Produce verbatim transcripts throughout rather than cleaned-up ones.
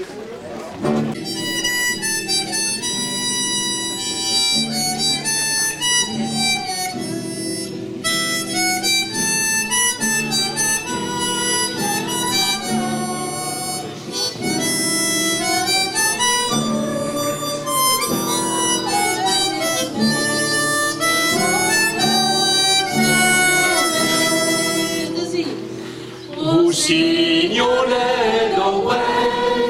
Rossignolè dov'è?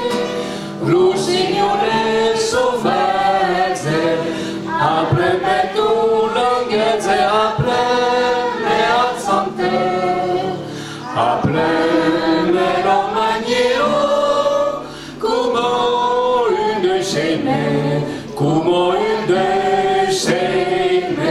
Rossignolè sovvezze, apre me tu lunghezze, apre me alzante, apre me lo maniero, come une scène, come une scène.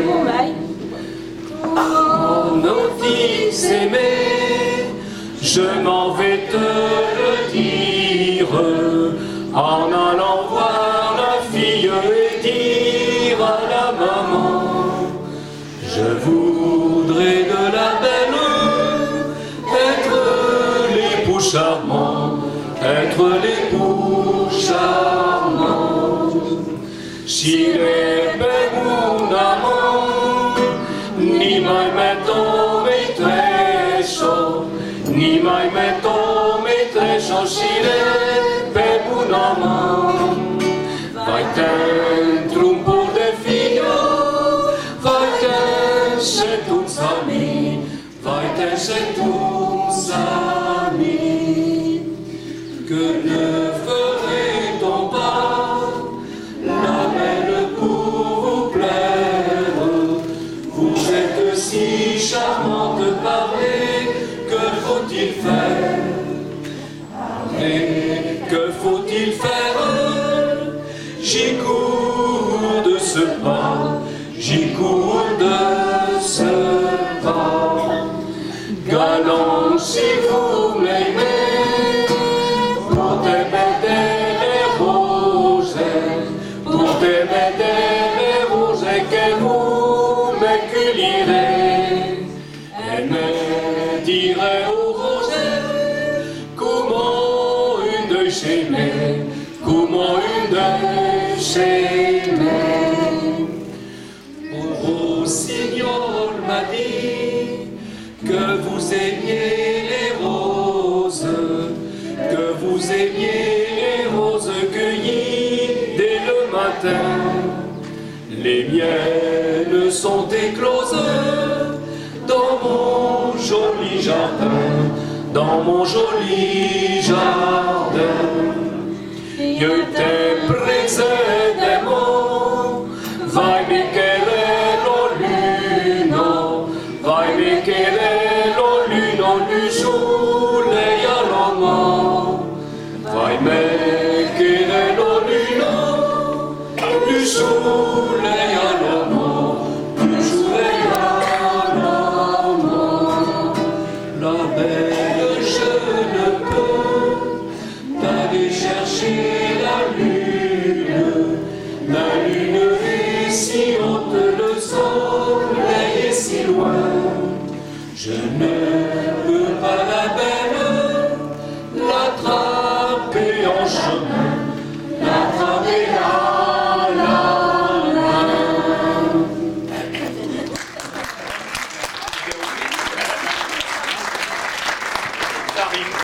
Mon notice aimée, je m'en vais te le dire, en allant voir la fille et dire à la maman, je voudrais de la belle, être l'époux charmant, être l'époux charmant. Si les belles mon amant, ni mai mettons mes très chaud, ni mai metto me tre soscire per un uomo. Vai dentro un po' de figlio, vai te se tu sami, vai te se tu sami. Que ne ferait-on pas la belle pour vous plaire? Vous êtes si charmante de parler. Que faut-il faire? Et que faut-il faire? J'y cours de ce pas, j'y cours de ce pas. Galant, si vous m'aimez, pour t'aimer les roses, pour t'aimer les roses que vous m'éculirez, et me dirait aux roses comment une de chaînée, comment une de chaînée. Au rossignol m'a dit que vous aimiez les roses, que vous aimiez les roses cueillies dès le matin. Les miennes sont écloses dans mon joli jardin, dans mon joli jardin. Io te presederò, vai Michele lo luno, vai Michele lo luno, du soleil à l'homme. Vai Michele lo luno, du soleil à l'homme, du soleil à l'homme. La belle, je ne peux d'aller chercher la lune. La lune est si haute, le soleil est si loin. Je ne peux pas la belle l'attraper en chemin.